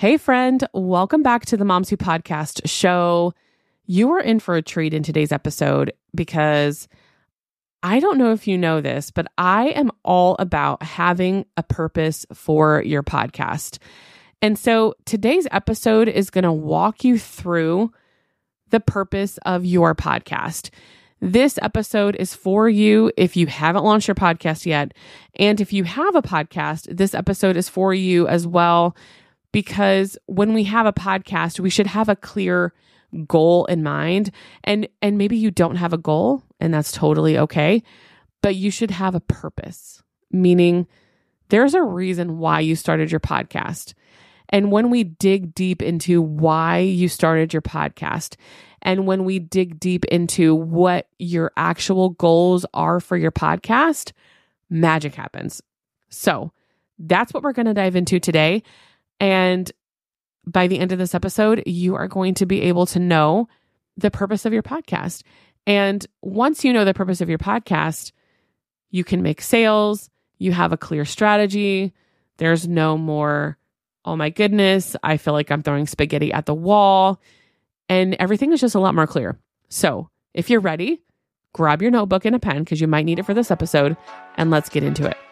Hey friend, welcome back to the Moms Who Podcast show. You are in for a treat in today's episode because I don't know if you know this, but I am all about having a purpose for your podcast. And so today's episode is going to walk you through the purpose of your podcast. This episode is for you if you haven't launched your podcast yet. And if you have a podcast, this episode is for you as well. Because when we have a podcast, we should have a clear goal in mind. And maybe you don't have a goal, and that's totally okay. But you should have a purpose, meaning there's a reason why you started your podcast. And when we dig deep into why you started your podcast, and when we dig deep into what your actual goals are for your podcast, magic happens. So that's what we're going to dive into today. And by the end of this episode, you are going to be able to know the purpose of your podcast. And once you know the purpose of your podcast, you can make sales, you have a clear strategy. There's no more, oh my goodness, I feel like I'm throwing spaghetti at the wall. And everything is just a lot more clear. So if you're ready, grab your notebook and a pen because you might need it for this episode, and let's get into it.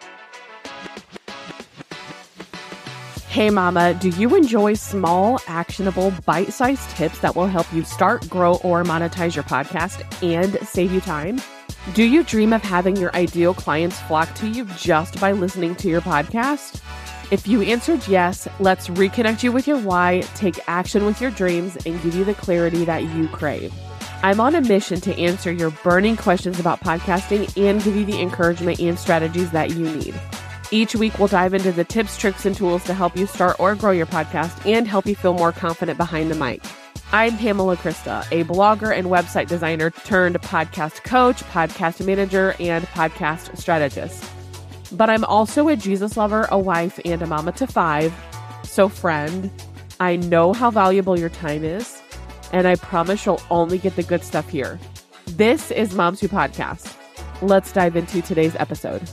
Hey mama, do you enjoy small, actionable, bite-sized tips that will help you start, grow, or monetize your podcast and save you time? Do you dream of having your ideal clients flock to you just by listening to your podcast? If you answered yes, let's reconnect you with your why, take action with your dreams, and give you the clarity that you crave. I'm on a mission to answer your burning questions about podcasting and give you the encouragement and strategies that you need. Each week, we'll dive into the tips, tricks, and tools to help you start or grow your podcast and help you feel more confident behind the mic. I'm Pamela Krista, a blogger and website designer turned podcast coach, podcast manager, and podcast strategist. But I'm also a Jesus lover, a wife, and a mama to 5. So friend, I know how valuable your time is, and I promise you'll only get the good stuff here. This is Moms Who Podcast. Let's dive into today's episode.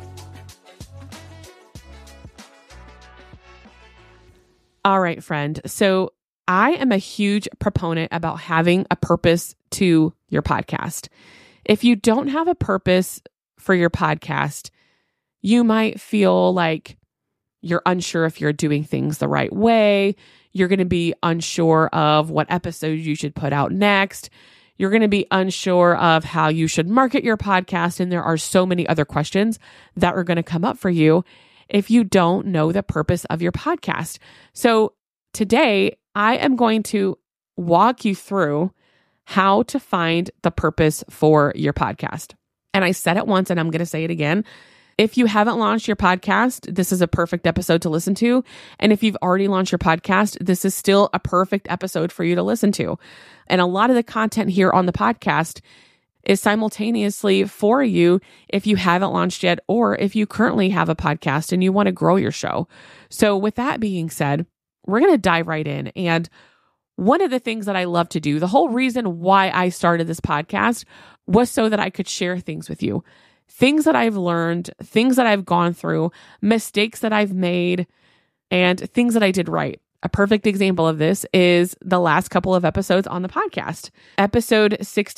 All right, friend. So I am a huge proponent about having a purpose to your podcast. If you don't have a purpose for your podcast, you might feel like you're unsure if you're doing things the right way. You're going to be unsure of what episode you should put out next. You're going to be unsure of how you should market your podcast. And there are so many other questions that are going to come up for you if you don't know the purpose of your podcast. So today, I am going to walk you through how to find the purpose for your podcast. And I said it once, and I'm going to say it again. If you haven't launched your podcast, this is a perfect episode to listen to. And if you've already launched your podcast, this is still a perfect episode for you to listen to. And a lot of the content here on the podcast is simultaneously for you if you haven't launched yet, or if you currently have a podcast and you want to grow your show. So with that being said, we're going to dive right in. And one of the things that I love to do, the whole reason why I started this podcast was so that I could share things with you. Things that I've learned, things that I've gone through, mistakes that I've made, and things that I did right. A perfect example of this is the last couple of episodes on the podcast. Episode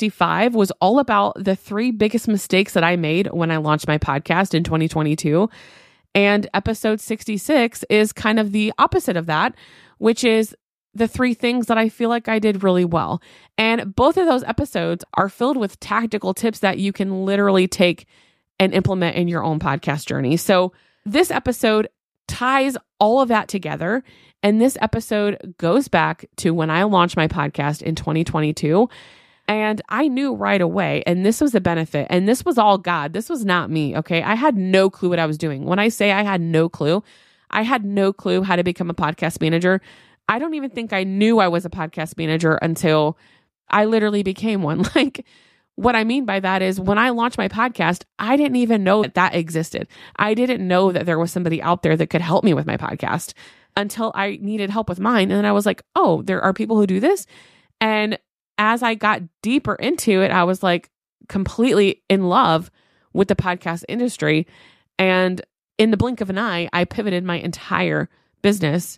65 was all about the 3 biggest mistakes that I made when I launched my podcast in 2022. And episode 66 is kind of the opposite of that, which is the 3 things that I feel like I did really well. And both of those episodes are filled with tactical tips that you can literally take and implement in your own podcast journey. So this episode ties all of that together. And this episode goes back to when I launched my podcast in 2022. And I knew right away, and this was the benefit, and this was all God. This was not me, okay? I had no clue what I was doing. When I say I had no clue how to become a podcast manager. I don't even think I knew I was a podcast manager until I literally became one. Like, what I mean by that is when I launched my podcast, I didn't even know that existed. I didn't know that there was somebody out there that could help me with my podcast until I needed help with mine. And then I was like, oh, there are people who do this. And as I got deeper into it, I was like completely in love with the podcast industry. And in the blink of an eye, I pivoted my entire business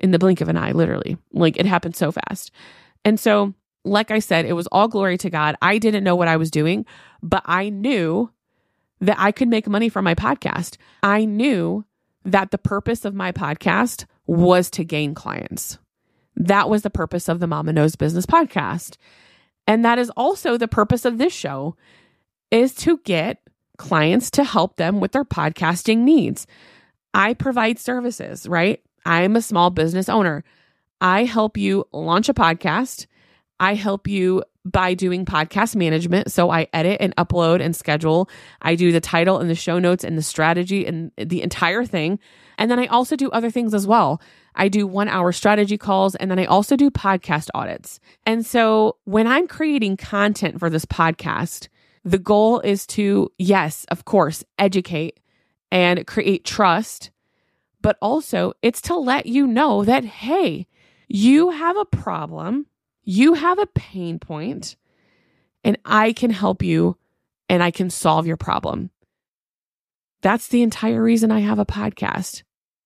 in the blink of an eye, literally. Like it happened so fast. And so, like I said, it was all glory to God. I didn't know what I was doing, but I knew that I could make money from my podcast. I knew that the purpose of my podcast was to gain clients. That was the purpose of the Mama Knows Business podcast. And that is also the purpose of this show, is to get clients to help them with their podcasting needs. I provide services, right? I'm a small business owner. I help you launch a podcast. I help you by doing podcast management. So I edit and upload and schedule. I do the title and the show notes and the strategy and the entire thing. And then I also do other things as well. I do 1-hour strategy calls, and then I also do podcast audits. And so when I'm creating content for this podcast, the goal is to, yes, of course, educate and create trust, but also it's to let you know that, hey, you have a problem, you have a pain point, and I can help you and I can solve your problem. That's the entire reason I have a podcast,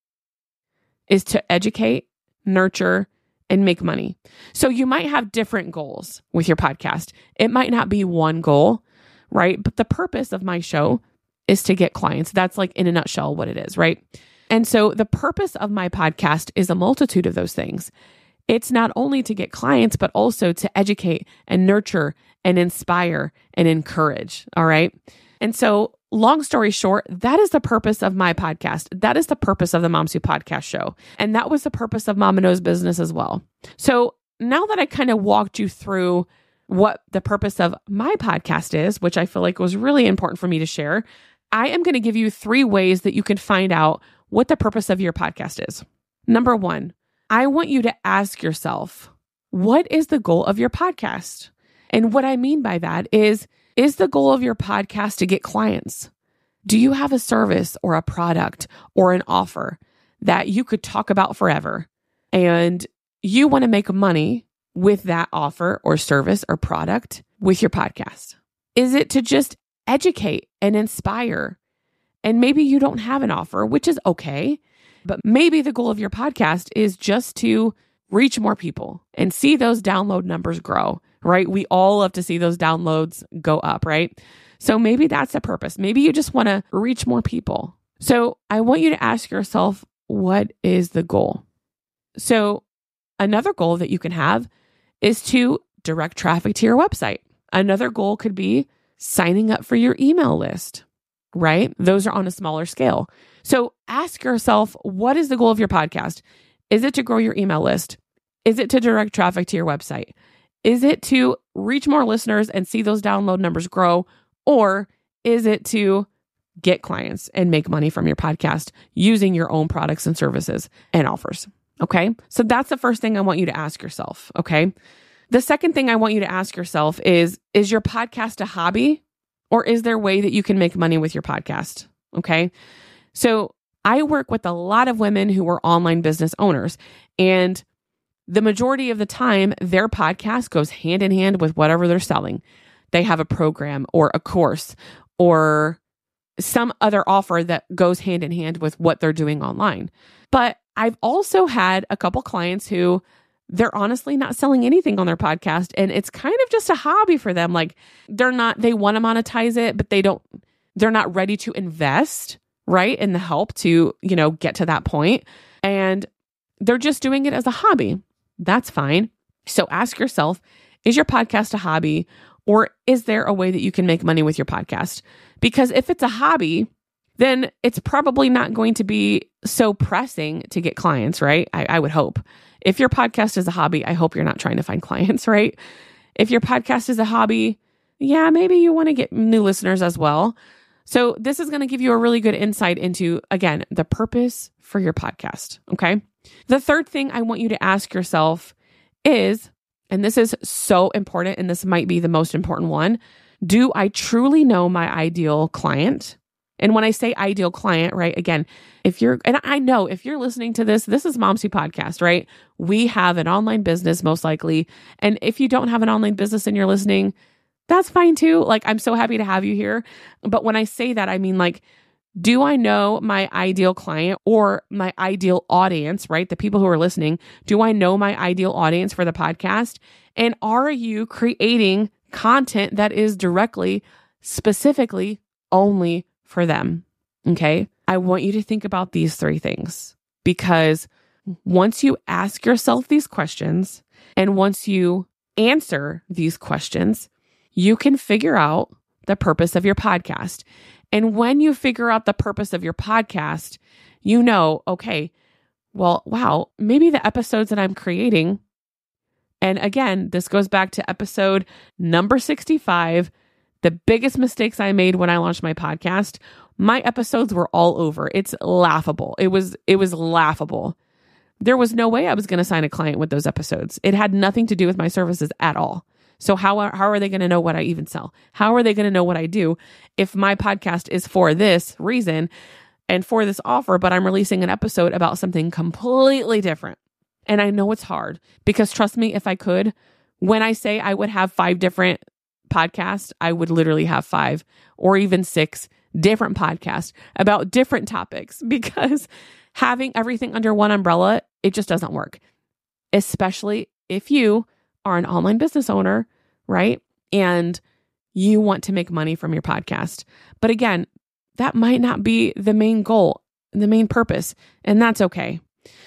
is to educate, nurture, and make money. So you might have different goals with your podcast. It might not be one goal, right? But the purpose of my show is to get clients. That's like in a nutshell what it is, right? And so the purpose of my podcast is a multitude of those things. It's not only to get clients, but also to educate and nurture and inspire and encourage. All right. And so long story short, that is the purpose of my podcast. That is the purpose of the Momsy Podcast Show. And that was the purpose of Mama Knows Business as well. So now that I kind of walked you through what the purpose of my podcast is, which I feel like was really important for me to share, I am going to give you 3 ways that you can find out what the purpose of your podcast is. Number 1, I want you to ask yourself, what is the goal of your podcast? And what I mean by that is the goal of your podcast to get clients? Do you have a service or a product or an offer that you could talk about forever, and you want to make money with that offer or service or product with your podcast? Is it to just educate and inspire? And maybe you don't have an offer, which is okay, but maybe the goal of your podcast is just to reach more people and see those download numbers grow, right? We all love to see those downloads go up, right? So maybe that's the purpose. Maybe you just want to reach more people. So I want you to ask yourself, what is the goal? So another goal that you can have is to direct traffic to your website. Another goal could be signing up for your email list, right? Those are on a smaller scale. So ask yourself, what is the goal of your podcast? Is it to grow your email list? Is it to direct traffic to your website? Is it to reach more listeners and see those download numbers grow? Or is it to get clients and make money from your podcast using your own products and services and offers? Okay. So that's the first thing I want you to ask yourself. Okay. The second thing I want you to ask yourself is your podcast a hobby, or is there a way that you can make money with your podcast? Okay. So I work with a lot of women who are online business owners, and the majority of the time, their podcast goes hand in hand with whatever they're selling. They have a program or a course or some other offer that goes hand in hand with what they're doing online. But I've also had a couple clients who they're honestly not selling anything on their podcast, and it's kind of just a hobby for them. Like they want to monetize it, but they're not ready to invest, right, in the help to, get to that point. And they're just doing it as a hobby. That's fine. So ask yourself, is your podcast a hobby, or is there a way that you can make money with your podcast? Because if it's a hobby, then it's probably not going to be so pressing to get clients, right? I would hope. If your podcast is a hobby, I hope you're not trying to find clients, right? If your podcast is a hobby, yeah, maybe you want to get new listeners as well. So this is going to give you a really good insight into, again, the purpose for your podcast, okay? The third thing I want you to ask yourself is, and this is so important, and this might be the most important one, do I truly know my ideal client? And when I say ideal client, right, again, and I know if you're listening to this is Momsy Podcast, right? We have an online business most likely. And if you don't have an online business and you're listening, that's fine too. Like, I'm so happy to have you here. But when I say that, I mean, like, Do I know my ideal client or my ideal audience, right? The people who are listening. Do I know my ideal audience for the podcast? And are you creating content that is directly, specifically only for them? Okay. I want you to think about these three things, because once you ask yourself these questions and once you answer these questions, you can figure out the purpose of your podcast. And when you figure out the purpose of your podcast, you know, okay, well, wow, maybe the episodes that I'm creating, and again, this goes back to episode number 65, the biggest mistakes I made when I launched my podcast. My episodes were all over. It's laughable. It was laughable. There was no way I was going to sign a client with those episodes. It had nothing to do with my services at all. So how are they going to know what I even sell? How are they going to know what I do if my podcast is for this reason and for this offer, but I'm releasing an episode about something completely different? And I know it's hard, because trust me, if I could, when I say I would have 5 different podcasts, I would literally have 5 or even 6 different podcasts about different topics, because having everything under one umbrella, it just doesn't work, especially if you are an online business owner, right? And you want to make money from your podcast. But again, that might not be the main goal, the main purpose, and that's okay.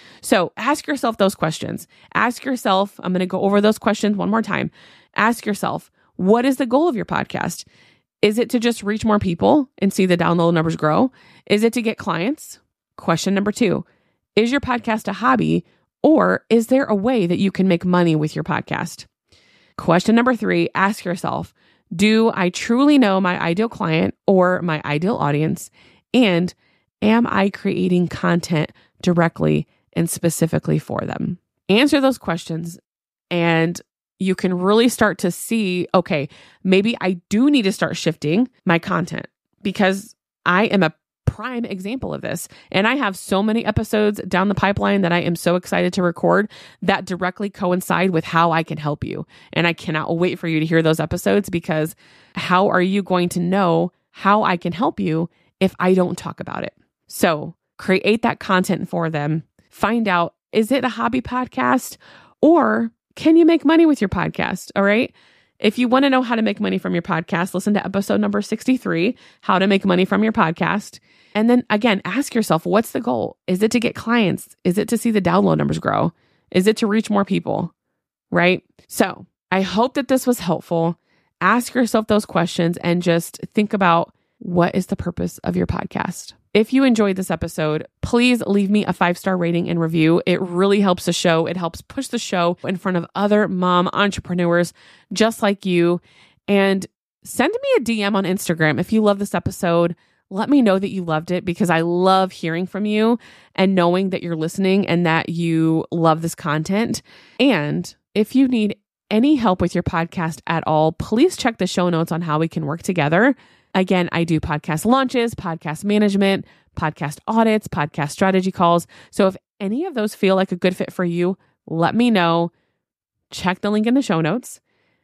So ask yourself those questions. Ask yourself, I'm going to go over those questions one more time. Ask yourself, what is the goal of your podcast? Is it to just reach more people and see the download numbers grow? Is it to get clients? Question number 2, is your podcast a hobby, or is there a way that you can make money with your podcast? Question number 3, ask yourself, do I truly know my ideal client or my ideal audience? And am I creating content directly and specifically for them? Answer those questions, and you can really start to see, okay, maybe I do need to start shifting my content, because I am a prime example of this. And I have so many episodes down the pipeline that I am so excited to record that directly coincide with how I can help you. And I cannot wait for you to hear those episodes, because how are you going to know how I can help you if I don't talk about it? So create that content for them. Find out, is it a hobby podcast, or can you make money with your podcast? All right. If you want to know how to make money from your podcast, listen to episode number 63, how to make money from your podcast. And then again, ask yourself, what's the goal? Is it to get clients? Is it to see the download numbers grow? Is it to reach more people? Right? So I hope that this was helpful. Ask yourself those questions and just think about, what is the purpose of your podcast? If you enjoyed this episode, please leave me a 5-star rating and review. It really helps the show. It helps push the show in front of other mom entrepreneurs just like you. And send me a DM on Instagram if you love this episode. Let me know that you loved it, because I love hearing from you and knowing that you're listening and that you love this content. And if you need any help with your podcast at all, please check the show notes on how we can work together. Again, I do podcast launches, podcast management, podcast audits, podcast strategy calls. So if any of those feel like a good fit for you, let me know. Check the link in the show notes,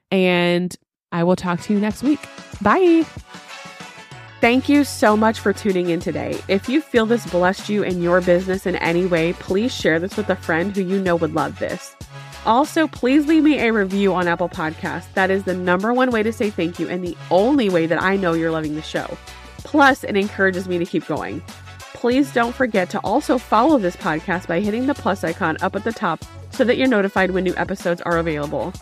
and I will talk to you next week. Bye. Thank you so much for tuning in today. If you feel this blessed you in your business in any way, please share this with a friend who you know would love this. Also, please leave me a review on Apple Podcasts. That is the number one way to say thank you and the only way that I know you're loving the show. Plus, it encourages me to keep going. Please don't forget to also follow this podcast by hitting the plus icon up at the top so that you're notified when new episodes are available.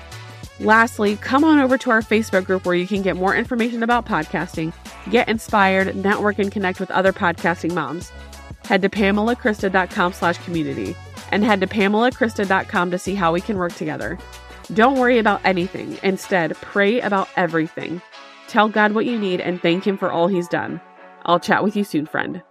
Lastly, come on over to our Facebook group where you can get more information about podcasting, get inspired, network, and connect with other podcasting moms. Head to PamelaKrista.com/community. And head to PamelaKrista.com to see how we can work together. Don't worry about anything. Instead, pray about everything. Tell God what you need and thank Him for all He's done. I'll chat with you soon, friend.